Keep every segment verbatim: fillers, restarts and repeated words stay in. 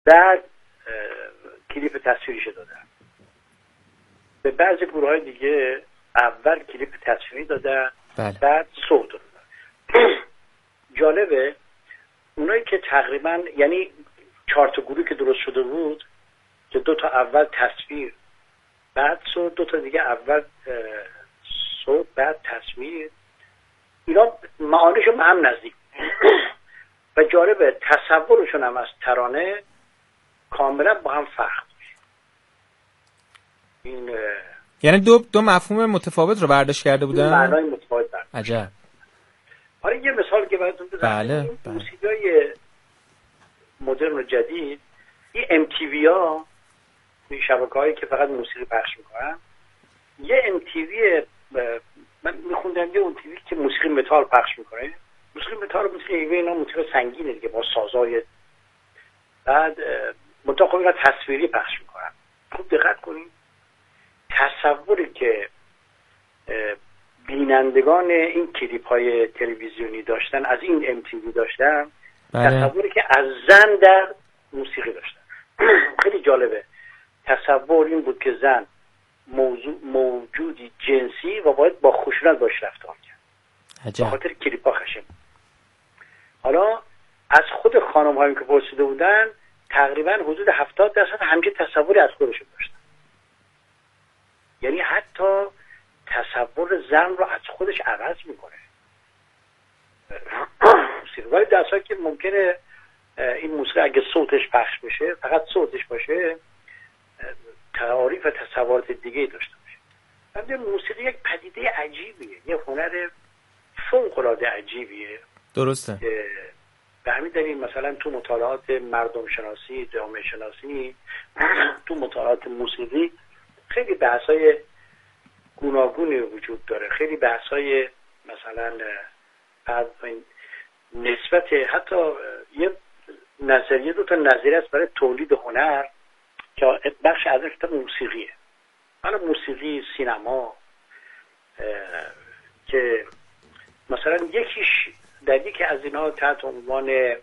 بعد کلیپ تصویریش دادن. به بعضی گروه های دیگه اول کلیپ تصویری دادن بله. بعد صوت دادن. جالبه اونایی که تقریبا یعنی چهار تا گروهی که درست شده بود که دو تا اول تصویر بعد صوت، دو تا دیگه اول صوت بعد تصویر، اینا معانیشون به هم نزدیک و جالبه تصورشون هم از ترانه کاملا با هم فرق داشت. این یعنی دو دو مفهوم متفاوت رو برداشت کرده بودن، معنای متفاوت برداشت. عجب. آره یه مثال که براتون بزنم. بله بله. موسیقی مدرن و جدید این ام تی وی ها، این شبکه‌هایی که فقط موسیقی پخش میکنن، یه ام تی وی من میخوندم یه ام تی وی که موسیقی متال پخش میکنه. موسیقی متال موسیقی اینا موسیقی سنگینه دیگه با سازای، بعد منتها خب اینا تصویری پخش میکنن. خوب دقت کنین تصوری که بینندگان این کلیپ های تلویزیونی داشتن از این ام تی وی داشتن، بله. تصوری که از زن در موسیقی داشتن. خیلی جالبه. تصور این بود که زن موضوع موجودی جنسی و باید با خشونت باش رفتار کرد. به خاطر کلیپ ها خشم. حالا از خود خانم هایی که پرسیده بودن تقریبا حدود هفتاد درصد همچین تصوری از خودشون داشتن. یعنی حتی تصور زن رو از خودش عوض میکنه. ولی در صورتی که ممکنه این موسیقی اگه صوتش پخش بشه، فقط صوتش باشه، تعاریف و تصورات دیگه داشته باشه. ولی موسیقی یک پدیده عجیبیه، یک هنر فوق‌العاده عجیبیه. درسته. به همین دلیل مثلا تو مطالعات مردم شناسی، جامعه شناسی، تو مطالعات موسیقی خیلی بحث‌های گوناگونی وجود داره. خیلی بحث‌های مثلا نسبت حتی یه نظریه دو تا نظریه است برای تولید هنر که بخش از اون موسیقیه. حالا موسیقی، سینما که مثلا یکیش در یکی از اینا تحت عنوان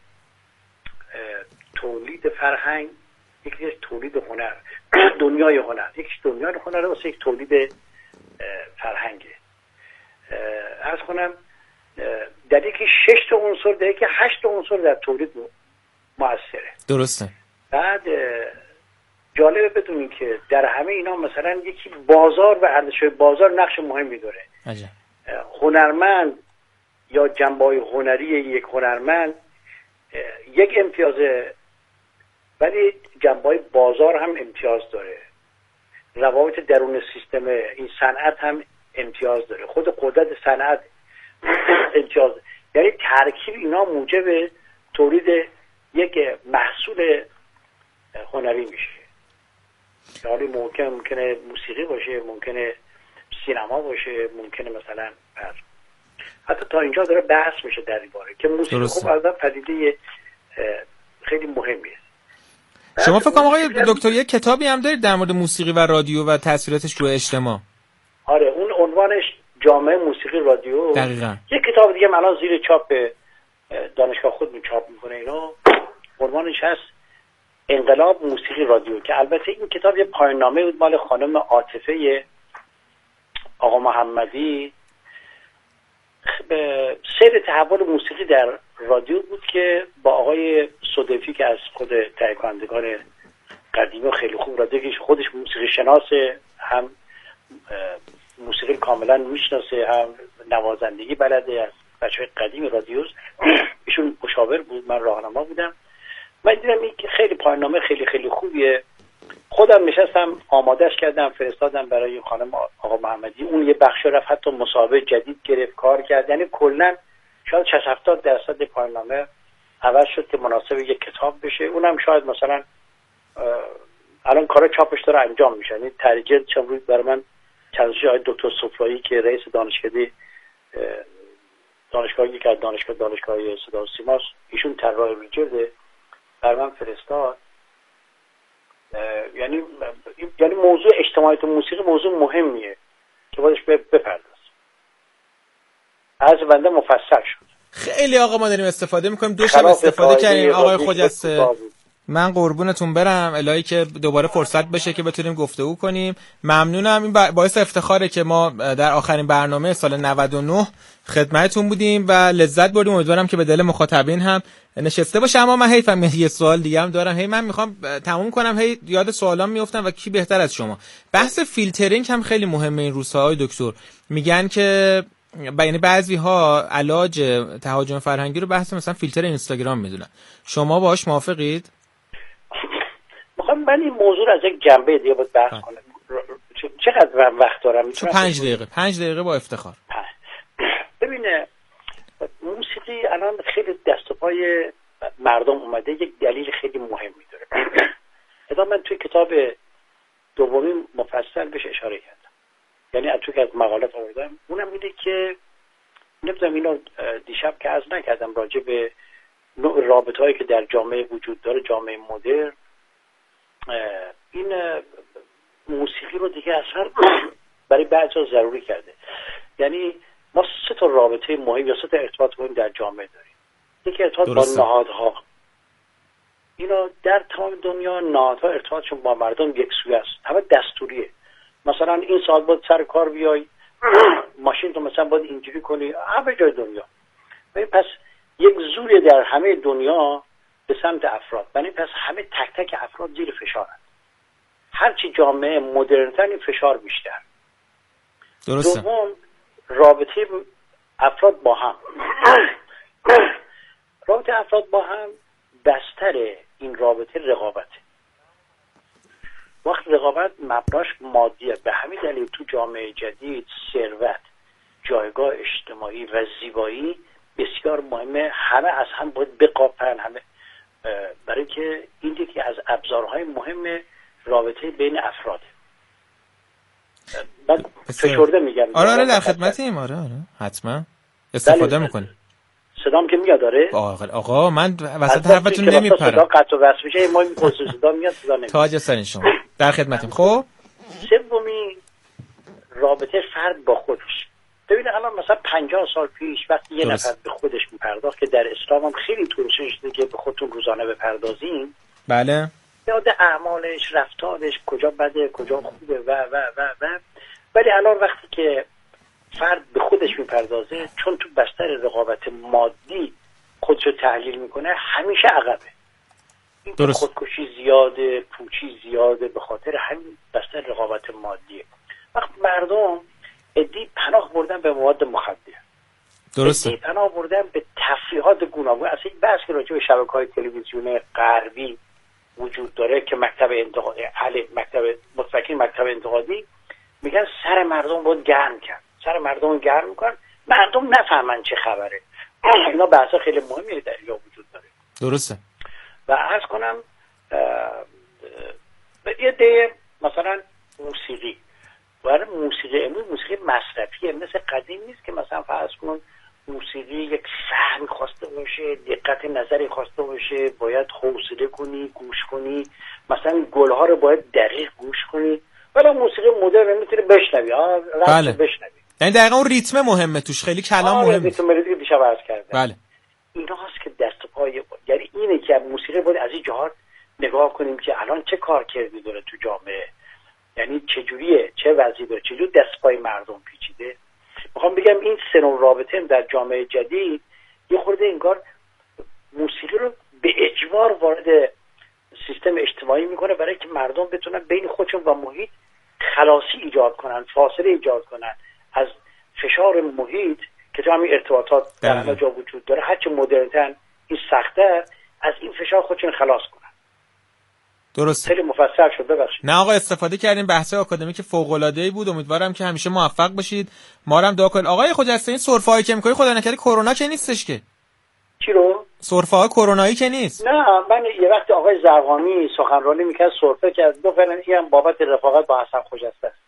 تولید فرهنگ، یکیش تولید هنر، دنیای هنر، یکیش دنیای هنر واسه یک تولید فرهنگه. عرض کنم در یکی شش تا عنصر، در یکی هشت تا عنصر در تولید مؤثره. درسته. بعد جالبه بدونین که در همه اینا مثلا یکی بازار و ارزش‌های بازار نقش مهمی داره. عجب. هنرمند یا جنبه‌های هنری یک هنرمند یک امتیازه، ولی جنبه‌های بازار هم امتیاز داره. روابط درون سیستم این صنعت هم امتیاز داره. خود قدرت صنعت امتیاز داره. یعنی ترکیب اینا موجب تولید یک محصول هنری میشه. یعنی ممکن ممکنه موسیقی باشه، ممکنه سینما باشه، ممکنه مثلا حتی تا اینجا داره بحث میشه در این باره که موسیقی خوب از پدیده خیلی مهمیه. شما فکر کنم آقای دکتر یک کتابی هم دارید در مورد موسیقی و رادیو و تاثیراتش روی اجتماع. آره اون عنوانش جامعه موسیقی رادیو. دقیقاً. یک کتاب دیگه الان زیر چاپ دانشگاه خود چاپ میکنه اینا، عنوانش هست انقلاب موسیقی رادیو، که البته این کتاب یه پایان‌نامه بود مال خانم عاطفه آقا محمدی به سیر تحول موسیقی در رادیو بود که با آقای صدفی که از خود تهیه کنندگان قدیمی خیلی خوب رادیو که خودش موسیقی شناسه، هم موسیقی کاملا میشناسه، هم نوازندگی بلده، از بچه‌های قدیم رادیوست. ایشون مشاور بود، من راهنما بودم. من دیدم این که خیلی پایان‌نامه خیلی خیلی خوبیه. خودم نشستم آمادهش کردم، فرستادم برای خانم آقا محمدی. اون یه بخش رفت حتی مسابقه جدید گرفت، کار کرد. یعنی کلا شاید شصت هفتاد درصد پایان‌نامه عوض شد که مناسب یک کتاب بشه. اونم شاید مثلا الان کار چاپش داره انجام میشه. یعنی ترجمه چند روز برای من چند جای دکتر صفرایی که رئیس دانشکده دانشگاهی که از دانشگاه دانشگاه صدا و سیماست، ایشون طراح ریجرده، بر من فرستاد. یعنی یعنی موضوع اجتماعیت و موسیقی موضوع مهمیه که باید بپرداز. از بنده مفصل شد. خیلی آقا ما داریم استفاده میکنیم. دو شب استفاده کردیم. آقای خجسته من قربونتون برم، الهی که دوباره فرصت بشه که بتونیم گفتگو کنیم. ممنونم. این باعث افتخاره که ما در آخرین برنامه سال نود و نه خدمتتون بودیم و لذت بردیم. امیدوارم که به دل مخاطبین هم نشسته باشه. اما من حیفم یه سوال دیگه هم دارم، هی من میخوام تموم کنم، هی یاد سوالام میافتم و کی بهتر از شما. بحث فیلترینگ هم خیلی مهمه این روزها های دکتر. میگن که یعنی بعضی ها علاج تهاجم فرهنگی رو بحث مثلا فیلتر اینستاگرام میدونن. شما باهاش موافقید؟ میخوام من این موضوع رو از یک جنبه دیگه باید بحث کنم. چقدر وقت دارم؟ چون پنج دقیقه پنج دقیقه با افتخار. ببینه موسیقی الان خیلی دست و پای مردم اومده، یک دلیل خیلی مهمی داره. اذا من توی کتاب دومی مفصل بهش اشاره کردم، یعنی از توی که از مقالات آوردم، اونم اینه که نمیدونم اینو دیشب که از نکردم راجع به نوع رابطه هایی که در جامعه وجود داره، جامعه مدرن، این موسیقی رو دیگه اصلا برای بعضی ضروری کرده. یعنی ما سه تا رابطه مهم یا سه تا ارتباط مهم در جامعه داریم. یکی ارتباط با نهادها، اینا در تمام دنیا نهادها ارتباطشون با مردم یک سوی است، همه دستوریه. مثلا این ساعت باید سر کار بیای، ماشین تو مثلا باید اینجوری کنی، همه جای دنیا. پس یک زوری در همه دنیا به سمت افراد، یعنی پس همه تک تک افراد زیر فشارند. هرچی جامعه مدرن‌تر این فشار بیشتر. درسته. دوم رابطه افراد با هم رابطه افراد با هم بستر این رابطه رقابت. وقت رقابت مبناش مادیه، به همین دلیل تو جامعه جدید ثروت، جایگاه اجتماعی و زیبایی بسیار مهمه. همه از هم باید بقاپن، همه، برای که این یکی از ابزارهای مهم رابطه بین افراده. من فشرده میگم. آره آره در خدمتیم. آره آره حتما استفاده میکنی. صدام که میاد؟ داره آقا آقا من وسط حرفتون نمیپرم. صدا قطع و وصل میشه، ما این صدا میاد صدا نمیاد. تاج سر شما در خدمتیم. خب سومی رابطه فرد با خودش. ببینید الان مثلا پنجاه سال پیش وقتی یه نفر به خودش میپرداخت، که در اسلام هم خیلی توصیه شده که به خودتون روزانه بپردازین، بله، یاد اعمالش، رفتارش، کجا بده کجا خوبه و و و و ولی الان وقتی که فرد به خودش میپردازه، چون تو بستر رقابت مادی خودش رو تحلیل میکنه، همیشه عقبه. این درست. خودکشی زیاده، پوچی زیاده، به خاطر همین بستر رقابت مادیه. وقت مردم ادی پناه بردن به مواد مخدر، درسته، ادی پناه بردن به تفریحات گوناگون. اصلا این بحث که راجع به شبکه‌های تلویزیون غربی وجود داره که مکتب انتقادی، اهل مکتب متفکرین مکتب انتقادی میگن سر مردم باید گرم کرد، سر مردم رو گرم میکنن، مردم نفهمن چه خبره. اینا بحثا خیلی مهمی در اینجا وجود داره. درسته. و عرض کنم یه ده مثلا موسیقی، برای موسیقی امروز موسیقی مصرفیه، مثل قدیم نیست که مثلا فرض کن موسیقی یک فهم خواسته باشه، دقت نظری خواسته باشه، باید حوصله کنی، گوش کنی، مثلا گلها رو باید دقیق گوش کنی. ولی موسیقی مدرن میتونی بشنوی، ها بله. بشنوی. یعنی دقیقاً اون ریتم مهمه توش، خیلی کلام مهمه. ریتم ملودی که دیشب عرض کردم. بله. اینا هست که دست و پای، یعنی اینه که موسیقی باید از این جهات نگاه کنیم که الان چه کار کردی داره تو جامعه، یعنی چه جوریه، چه وضعی داره، چه جور دست پای مردم پیچیده. میخوام بگم این سه نوع رابطه در جامعه جدید یه خورده انگار موسیقی رو به اجبار وارد سیستم اجتماعی میکنه، برای که مردم بتونن بین خودشون و محیط خلاصی ایجاد کنن، فاصله ایجاد کنن از فشار محیط که تو همین ارتباطات در همه جا وجود داره. هرچه مدرن‌تر این سخت‌تر، از این فشار خودشون خلاص کنن. درست. خیلی مفصل شد، ببخشید. نه آقا استفاده کردیم، بحث آکادمیک فوق‌العاده‌ای بود. امیدوارم که همیشه موفق باشید. ما هم دعا کنید. آقای خجسته، این سرفه‌ای که می‌کنی خدا نکنه کرونا که نیستش که؟ چی رو؟ سرفه‌ها کرونایی که نیست. نه، من یه وقت آقای زرقامی سخنرانی می‌کرد، سرفه کرد، دو فعلا اینم بابت رفاقت با حسن خجسته است.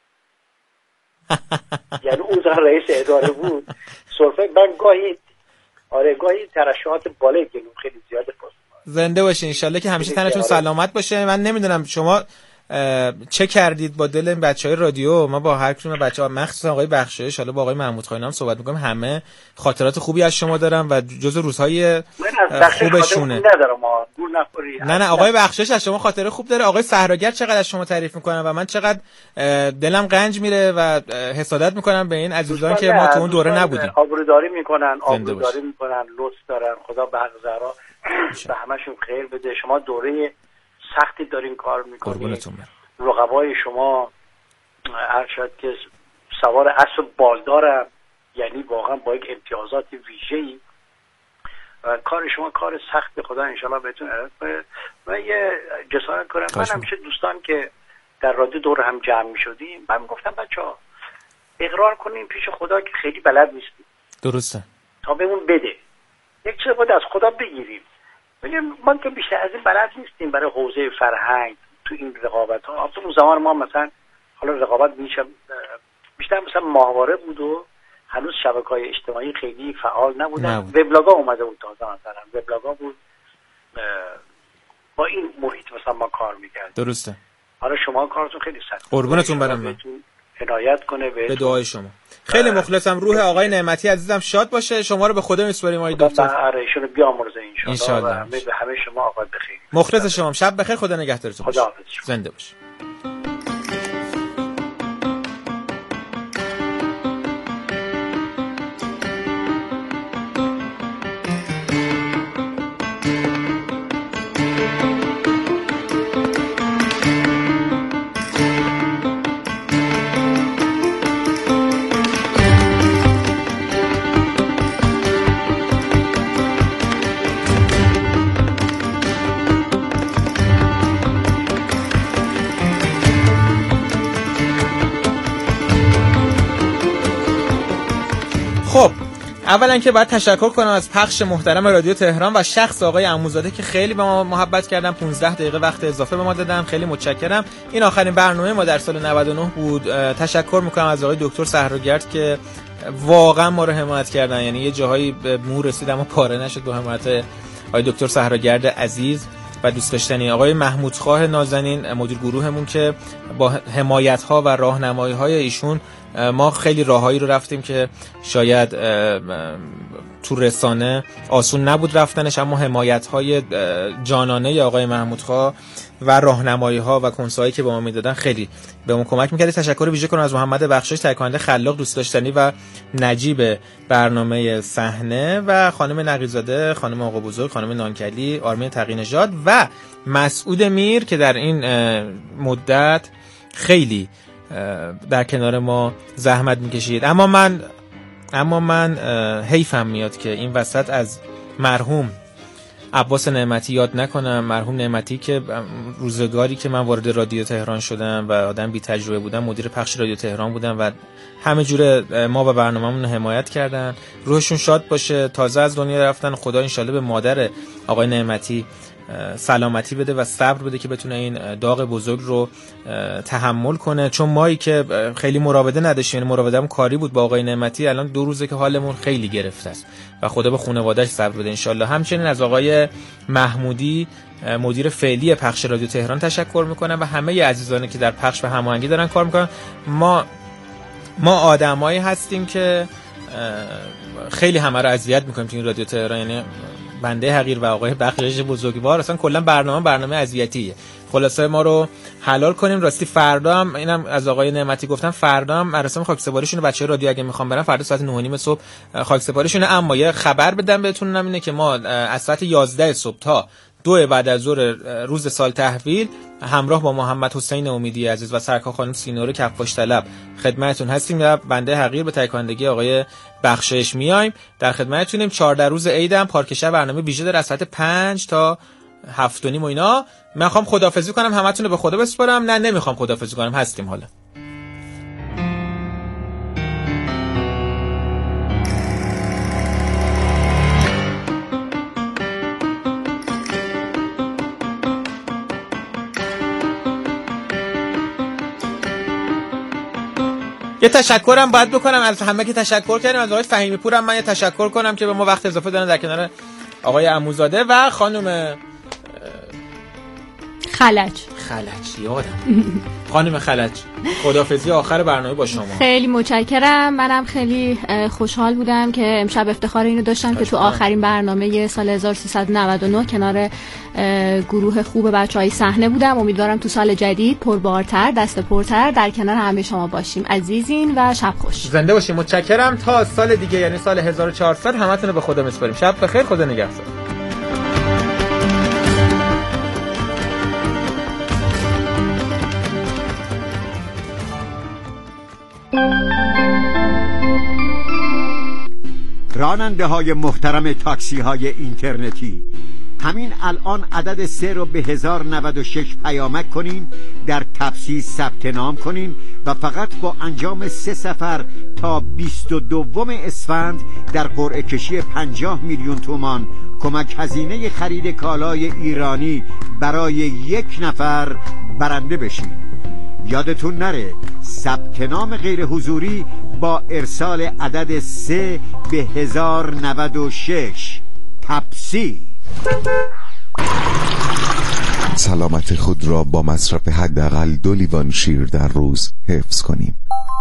یعنی اون زمان رئیس اداره بود. سرفه من گاهی آره گاهی ترشحات بالای گلوم خیلی زیاده. پست زنده باشین ان شاءالله که همیشه تنتون سلامت باشه. من نمیدونم شما چه کردید با دل این بچهای رادیو. ما با هر کدوم بچه‌ها مخصوصا آقای بخشایش، حالا با آقای محمود خانی هم صحبت می‌کنیم، همه خاطرات خوبی از شما دارم و جزو روزهای خوبشونه. نه نه آقای بخشایش از شما خاطره خوب داره. آقای صحراگرد چقدر از شما تعریف میکنن و من چقدر دلم قنج میره و حسادت میکنم به این عزیزان که ما تو اون دوره نبودیم. آبروداری میکنن، آبروداری میکنن، لطف دارن. خدا به حق زهرا به همشون خیر بده. شما دوره سختی دارین کار میکنید. رقبای شما هر شاید که سوار اسب بالدارم، یعنی واقعا با یک امتیازات ویژه‌ای. کار شما کار سخت، خدا انشالله بهتون ارائه کنه. و یه جسارت کنم، من همیشه دوستان که در رادیو دور هم جمع می شدیم من می گفتم بچه‌ها اقرار کنیم پیش خدا که خیلی بلد نیستیم. درسته. تا بهمون بده. یک چیز باید از خدا بگیریم. بگیم ما که بیشتر از این بلد نیستیم برای حوزه فرهنگ تو این رقابت ها. اصلا اون زمان ما مثلا حالا رقابت میشه بیشتر مثلا ماهواره بود و هنوز شبکه‌های اجتماعی خیلی فعال نبودن. وبلاگ‌ها اومده بود تازه، مثلا وبلاگ‌ها بود. با این محیط مثلا ما کار می‌کردیم. درسته. حالا شما کارتون خیلی سخت. قربونتون برم. من عنایت کنه به دعای شما. خیلی مخلصم. روح آقای نعمتی عزیزم شاد باشه. شما رو به خدا میسپاریم آقای دکتر. آره ایشونو بیامرزه ان شاء الله. همه به همه شما آقای بخیر. مخلص شما. شب بخیر. خدا نگهدارتون. خدا حافظ. زنده باشید. خب اولا که باید تشکر کنم از پخش محترم رادیو تهران و شخص آقای عموزاده که خیلی به ما محبت کردن، پانزده دقیقه وقت اضافه به ما دادن. خیلی متشکرم. این آخرین برنامه ما در سال نود و نه بود. تشکر میکنم از آقای دکتر صحراگرد که واقعا ما رو حمایت کردن، یعنی یه جاهایی به مو رسید اما پاره نشد با حمایت آقای دکتر صحراگرد عزیز و دوست داشتنی. آقای محمودخواه نازنین مدیر گروهمون که با حمایت‌ها و راهنمایی‌های ایشون ما خیلی راههایی رو رفتیم که شاید تو رسانه آسون نبود رفتنش، اما حمایت‌های جانانه آقای محمودخواه و راهنمایی‌ها و کنسولایی که به ما میدادن خیلی به ما کمک می‌کرد. تشکر ویژه کنم از محمد بخشایش، تهیه کننده خلاق، دوست داشتنی و نجیب برنامه صحنه، و خانم نقی‌زاده، خانم آقا بزرگ، خانم نانکلی، آرمین تقی‌نژاد و مسعود میر که در این مدت خیلی در کنار ما زحمت میکشید. اما من اما من حیفم میاد که این وسط از مرحوم عباس نعمتی یاد نکنم. مرحوم نعمتی که روزگاری که من وارد رادیو تهران شدم و آدم بی تجربه بودم، مدیر پخش رادیو تهران بودم و همه جوره ما و برنامه‌مون رو حمایت کردن. روحشون شاد باشه. تازه از دنیا رفتن. خدا انشالله به مادر آقای نعمتی سلامتی بده و صبر بده که بتونه این داغ بزرگ رو تحمل کنه، چون مایی که خیلی مراوده نداشتیم، یعنی مراوده‌مون کاری بود با آقای نعمتی، الان دو روزه که حالمون خیلی گرفته است و خدا به خانواده‌اش صبر بده انشالله. همچنین از آقای محمودی مدیر فعلی پخش رادیو تهران تشکر میکنم و همه عزیزانی که در پخش و هماهنگی دارن کار میکنن. ما ما آدمایی هستیم که خیلی همه رو اذیت میکنیم تو این رادیو تهران، یعنی بنده حقیر و آقای بخشایش بزرگوار اصلا کلا برنامه برنامه اذیتیه. خلاصه ما رو حلال کنیم. راستی فردا هم اینم از آقای نعمتی گفتم، فردا هم مراسم خاکسپاریشون بچه‌ها رادیو اگه میخوام برن فردا ساعت نه و نیم صبح خاکسپاریشون. اما یه خبر بدم بهتون اینه که ما از ساعت یازده صبح تا دو بعد از ظهر روز سال تحویل همراه با محمد حسین امیدی عزیز و سرکار خانم سینور کفاش طلب خدمتتون هستیم و بنده حقیر به تکاندگی آقای بخشایش میایم در خدمتتونیم. چهارده روز عیدم پارک شب برنامه ویژه داره از ساعت پنج تا هفت و نیم و اینا. من میخوام خداحافظی کنم، همتون رو به خدا بسپارم. نه نمیخوام خداحافظی کنم، هستیم حالا. یه تشکرم باید بکنم از همه که تشکر کردیم. از آقای فهیمی پور هم من یه تشکر کنم که به ما وقت اضافه دادن در کنار آقای عموزاده و خانم خلج. خلج یادم. خانم خلج، خداحافظی آخر برنامه با شما. خیلی متشکرم. منم خیلی خوشحال بودم که امشب افتخار اینو داشتم که تو آخرین برنامه سال هزار و سیصد و نود و نه کنار گروه خوب بچه‌های صحنه بودم. امیدوارم تو سال جدید پربارتر، دست پرتر در کنار همه شما باشیم. عزیزین و شب خوش. زنده باشیم. متشکرم. تا سال دیگه یعنی سال هزار و چهارصد همتون رو به خدا میسپاریم. شب بخیر. خدا نگهدار. راننده های محترم تاکسی های اینترنتی، همین الان عدد سه رو به هزار و نود و شش پیامک کنین، در تبسیس ثبت نام کنین و فقط با انجام سه سفر تا بیست و دوم اسفند در قرعه کشی پنجاه میلیون تومان کمک هزینه خرید کالای ایرانی برای یک نفر برنده بشین. یادتون نره ثبت نام غیر حضوری با ارسال عدد سه به هزار و نود و شش. تپسی. سلامت خود را با مصرف حداقل دو لیوان شیر در روز حفظ کنیم.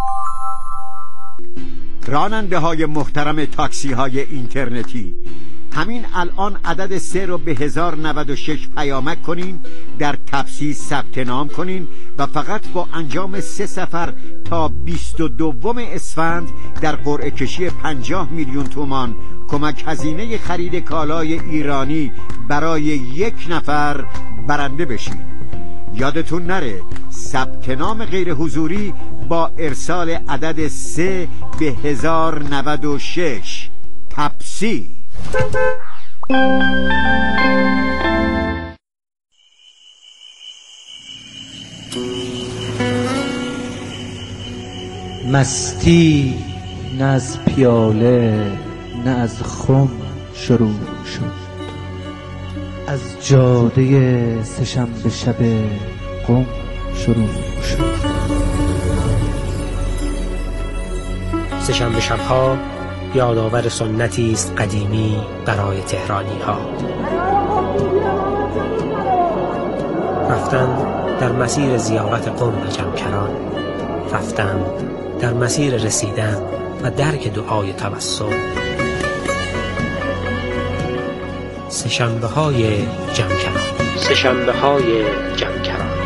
راننده های محترم تاکسی های اینترنتی، همین الان عدد سه رو به هزار و نود و شش پیامک کنین، در تبسیس ثبت نام کنین و فقط با انجام سه سفر تا بیست و دوم اسفند در قرعه کشی پنجاه میلیون تومان کمک هزینه خرید کالای ایرانی برای یک نفر برنده بشین. یادتون نره ثبت نام غیر حضوری با ارسال عدد سه به هزار و نود و شش. تپسی. مستی نه از پیاله نه از خم شروع شد، از جاده سه‌شنبه شب قم شروع شد. سه‌شنبه شب‌ها یادآور سنتی است قدیمی برای تهرانی ها. رفتن در مسیر زیارت قم و جمکران، رفتن در مسیر رسیدن و درک دعای توسل. سه‌شنبه های جمکران، سه‌شنبه های جمکرانی.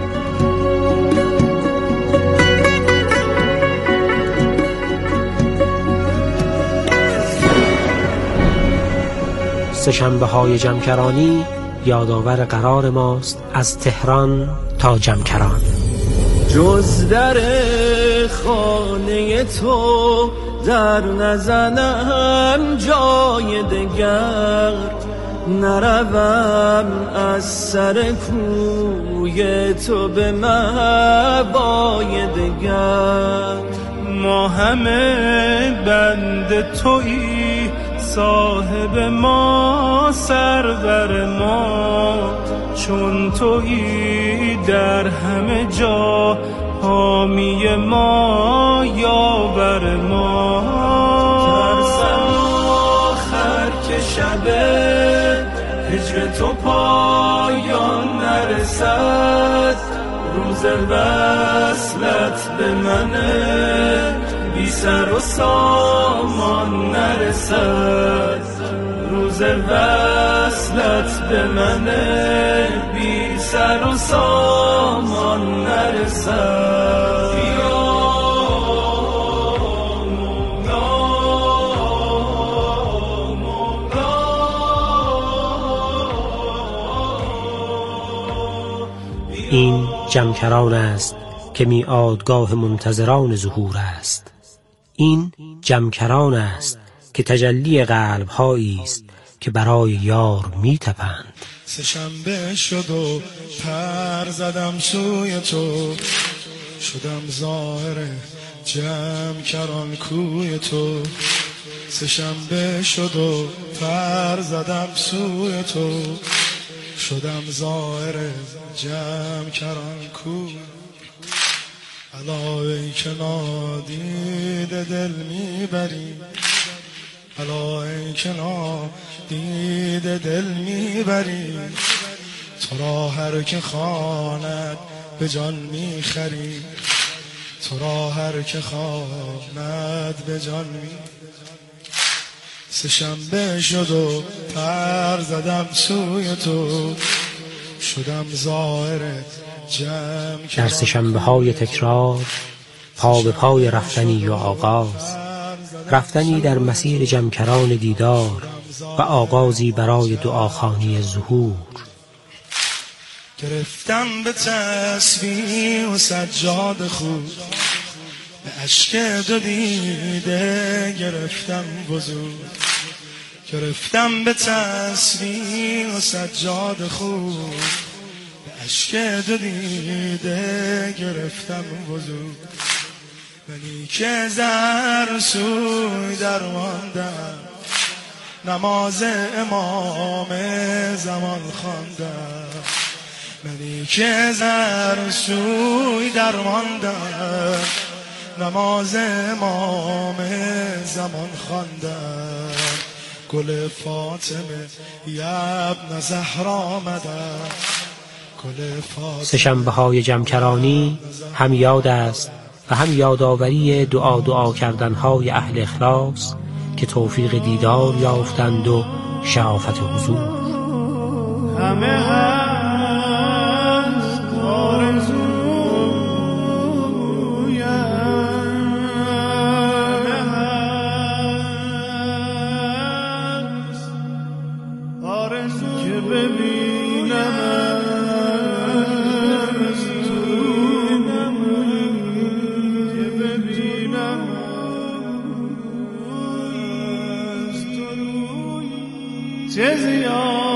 سه‌شنبه های جمکرانی یادآور قرار ماست از تهران تا جمکران. جز در خانه تو در نزنم جای دگر، نروم از سر کوی تو به مهوای دگر. ما همه بند تویی، صاحب ما سرور ما، چون تویی در همه جا حامی ما یاور ما. ترسم آخر که شب هجر تو پایان نرسد، روز وصلت به منه بی سر و سامان نرسد، روز وصلت به منه بی سر و سامان نرسد. این جمکران است که میعادگاه منتظران ظهور است. این جمکران است که تجلی قلب‌هایی است که برای یار می‌تپند. سه‌شنبه شد و پر زدم سوی تو، شدم ظاهر جمکران کوی تو. سه‌شنبه شد و پر زدم سوی تو، شدم ظاهر جمکران کوی. الا ای که نادیده دل میبری، الا ای که نادیده دل میبری، تو را هر که خواند به جان میخری، تو را هر که خواند به جان می. سه شنبه شد و پر زدم سوی تو، شدم ظاهر جمع. در سه شنبه های تکرار پا به پای رفتنی و آغاز، رفتنی در مسیر جمکران دیدار و آغازی برای دعاخوانی ظهور. گرفتم به تسبیح و سجاد خود، به اشک دو دیده گرفتم وضو. گرفتم به تسبیح و سجاد خود، به اشک دو دیده گرفتم وضو. منی که زر سوی درماندم، نماز امام زمان خواندم. منی که زر سوی درماندم، نماز امام زمان خواندم. گل فاطمه ابن زهرا آمدم، گل فاطمه. سه شنبه های جمکرانی هم یاد است و هم یادآوری دعا دعا کردنهای اهل اخلاص که توفیق دیدار یافتند و شرافت حضور. همه هست آرزویم، هست آرزو که ببینم از تو، که ببینم از تو. چه زیاد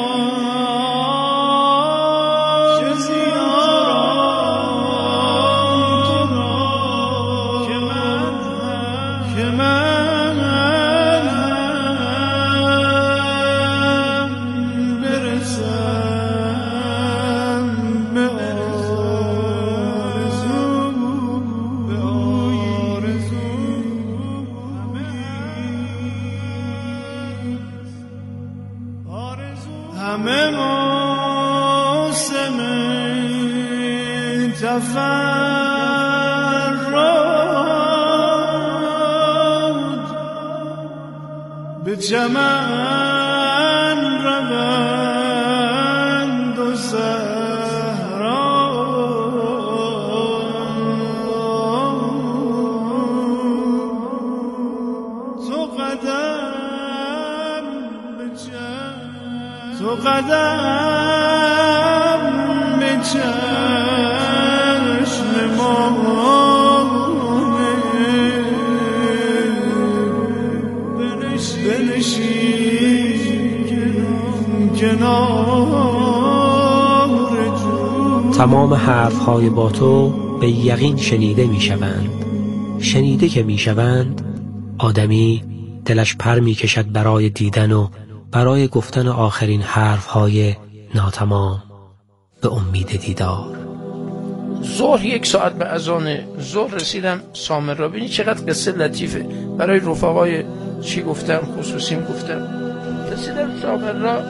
همه موسم تفرد به چمن روند و صحرا. تو قدم به چشم، تو قدم به چشم مانه، بنشین کنار جو. تمام حرفهای با تو به یقین شنیده می شوند. شنیده که می شوند آدمی دلش پر می کشد برای دیدن و برای گفتن آخرین حرفهای ناتمام به امید دیدار. ظهر یک ساعت به اذان ظهر رسیدم سامر را. بینی چقدر قصه لطیفه. برای رفقای چی گفتم خصوصیم گفتم. رسیدم سامر را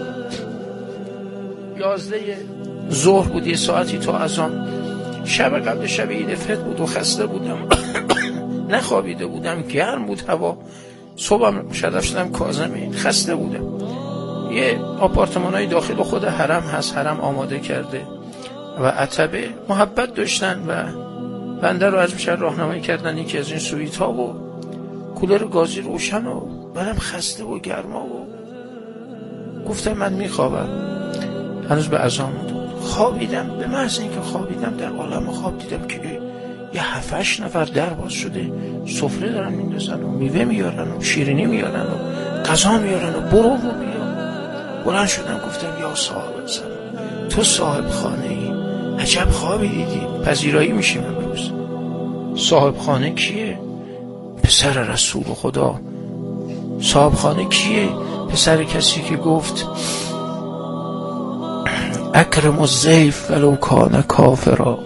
یازده ظهر بود، یه ساعتی تا اذان. شب قبل شب عید فطر بود و خسته بودم. نخوابیده بودم، گرم بود هوا. صبحم شدف شدم کاظمی، خسته بودم. یه آپارتمانای داخل خود حرم هست، حرم آماده کرده و عتبه محبت داشتن و بنده رو از میشه راهنمایی کردن یکی از این سویت ها و کولر گازی روشن و برم خسته و گرما و گفتم من میخوابم. هنوز به اذان بود. خوابیدم. به محض اینکه خوابیدم در عالم خواب دیدم که یه هفتش نفر در باز شده، سفره دارن میندازن و میوه میارن و شیرینی میارن و غذا میارن و برو و بیا. بلند شدم گفتم یا صاحب زمان، تو صاحب خانه ای، عجب خوابی دیدی، پذیرایی میشیم امروز. صاحب خانه کیه؟ پسر رسول خدا. صاحب خانه کیه؟ پسر کسی که گفت اکرم الضیف ولو کان کافرا.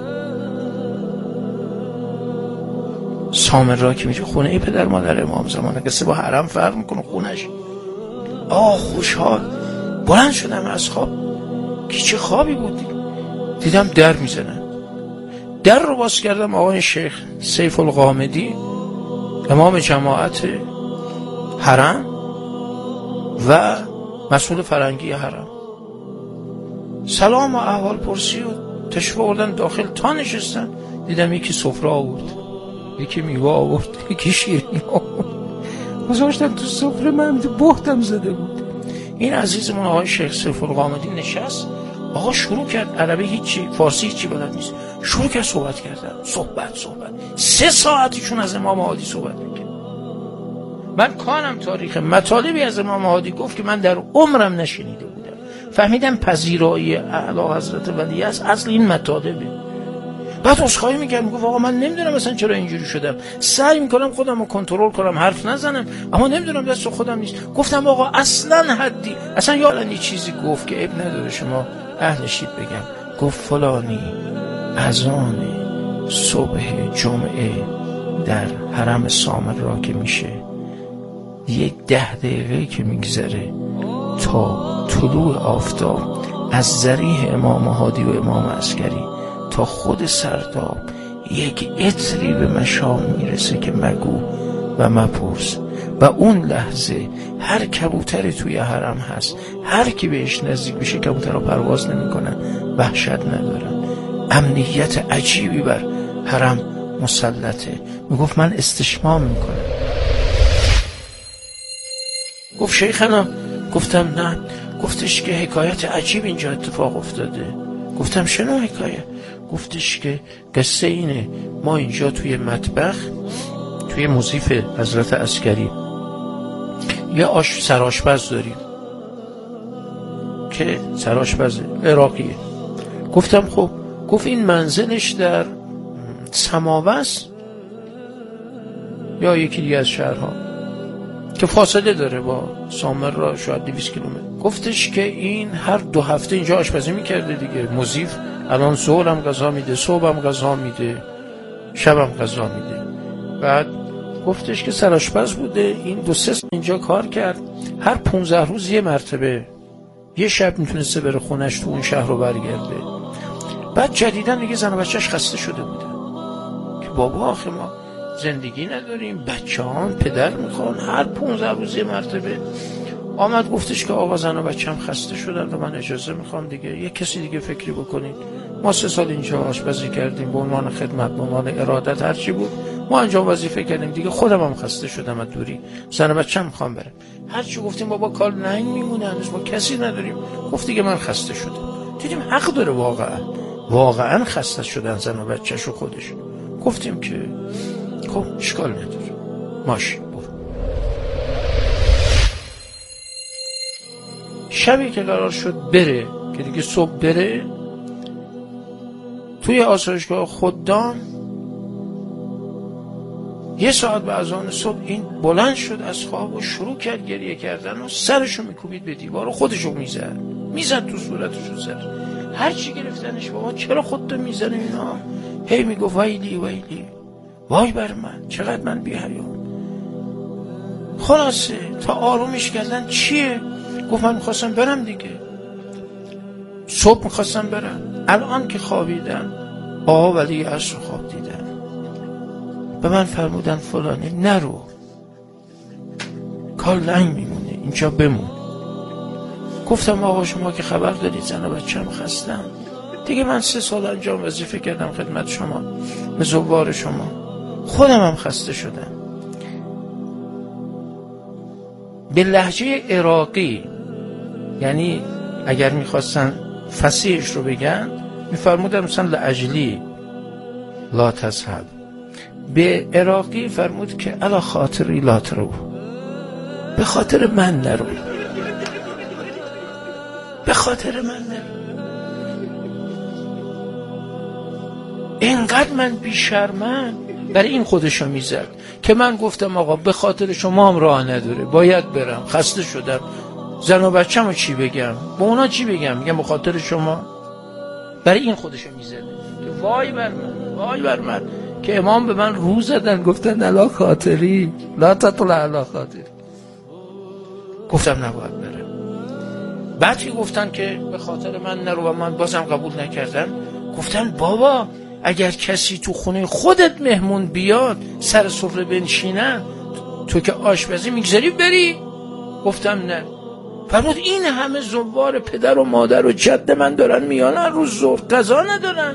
سامر را که میشه خونه ای پدر مادر امام زمان، قصه با حرم فرق میکنه خونش. آه خوشحال بلند شدم از خواب. که چه خوابی بود. دیدم در میزنن. در رو باز کردم، آقای شیخ سیف القامدی امام جماعت حرم و مسئول فرنگی حرم سلام و احوال پرسی و تشریف آوردن داخل. تا نشستن دیدم یکی سفره آورد، یکی میوه آورد، یکی شیرینی آورد، گذاشتن تو سفره. من بختم زده بود. این عزیزمون آقای شیخ سیف القامدی نشست، آقا شروع کرد، عربی هیچی، فارسی هیچی بلد نیست، شروع کرد صحبت کردن، صحبت صحبت سه ساعتیشون از امام هادی صحبت میکرد. من کانم تاریخ مطالبی از امام هادی گفت که من در عمرم نشنیده بودم. فهمیدم پذیرایی اعلی حضرت ولی است اصل این مطالبه. بعد عذرخواهی میکرد، میگفت آقا من نمیدونم مثلا چرا اینجوری شدم، سعی میکنم خودم رو کنترل کنم حرف نزنم، اما نمیدونم دست خودم نیست. گفتم آقا اصلا حدی اصلا یادم یه چیزی گفت که عیب نداره شما اهل شید بگم. گفت فلانی اذان صبح جمعه در حرم سامر را که میشه یک ده دقیقه که میگذره تا طلوع آفتاب از ذریح امام هادی و امام عسکری تا خود سرداب یک عطری به مشام میرسه که مگو و مپرس. و اون لحظه هر کبوتری توی حرم هست، هر کی بهش نزدیک بشه کبوترها پرواز نمیکنن، وحشت ندارن. امنیت عجیبی بر حرم مسلطه. میگفت من استشمام میکنم. گفت شیخنا. گفتم نه. گفتش که حکایت عجیب اینجا اتفاق افتاده. گفتم شنو حکایت؟ گفتش که قصه اینه، ما اینجا توی مطبخ توی موزیف حضرت عسکری یه آش سرآشپز داریم که سرآشپز عراقیه. گفتم خب. گفت این منزلش در سماوه است یا یکی دیگه از شهرها که فاصله داره با سامر را شاید دویست کیلومتر. گفتش که این هر دو هفته اینجا آشپزی میکرده دیگه. موزیف الان ظهرم غذا میده، صبحم غذا میده، شبم غذا میده. بعد گفتش که سرآشپز بوده، این دو سه اینجا کار کرد، هر پونزده روز یه مرتبه یه شب میتونسته بره خونش تو اون شهر رو برگرده. بعد جدیدن دیگه زن و بچهش خسته شده بودن که بابا آخه ما زندگی نداریم، بچه هان پدر میخوان، هر پونزده روز یه مرتبه. آمد گفتش که آقا زن و بچه هم خسته شدن و من اجازه میخوام دیگه یه کسی دیگه فکری بکنید. ما سه سال اینجا آشپزی کردیم به عنوان خدمت، به عنوان ارادت، هرچی بود ما انجام وظیفه کردیم دیگه. خودم هم خسته شدم از دوری، زن و بچه هم میخوام برم. هرچی گفتیم بابا کار ننگ میمونه، هنوز ما کسی نداریم. گفت دیگه من خسته شدم. دیدیم حق داره، واقعا واقعا خسته شدن زن و بچه‌ش و خودش. گفتیم که خب اشکال نداره، ماشین برو. شبی که قرار شد بره که دیگه صبح بره، توی آسایشگاه خدام یه ساعت به اذان صبح این بلند شد از خواب و شروع کرد گریه کردن و سرشو میکوبید به دیوار و خودشو میزد میزد تو صورتشو زد. هر چی گرفتنش بابا چرا خودتو میزنی اینا؟ هی میگفت ویلی ویلی، وای بر من چقدر من بی‌حیام. خلاصه تا آرومش کردن چیه؟ گفت من میخواستم برم دیگه، صبح میخواستم برم، الان که خوابیدم آقا ولی عصر خواب دیدم، به من فرمودن فلانی نرو، کار لنگ میمونه اینجا بمون. گفتم آقا شما که خبر دارید زن و بچه‌م خستم دیگه، من سه سال انجام وظیفه کردم خدمت شما، به زوار شما، خودم هم خسته شدم. به لهجه عراقی، یعنی اگر میخواستن فصیحش رو بگن میفرمودن مثلا لاجلی لا تذهب، به عراقی فرمود که الا خاطری لا ترو، به خاطر من نرو، به خاطر من نرو. اینقدر من بیشرمم برای این خودشو میزد که من گفتم آقا به خاطر شما هم راه نداره، باید برم، خسته شدم، زن و بچه‌مو رو چی بگم، با اونا چی بگم؟ میگم به خاطر شما. برای این خودشو میزد که وای بر من، وای بر من که امام به من رو زدن گفتن الا خاطری لا تطلع الا خاطری. گفتم نباید برم. بعدی گفتن که به خاطر من نرو و من بازم قبول نکردن. گفتن بابا اگر کسی تو خونه خودت مهمون بیاد سر سفره بنشینن تو که آشپزی میگذاری بری؟ گفتم نه. فرمود این همه زوار پدر و مادر و جد من دارن میانن روز ظهر غذا ندارن.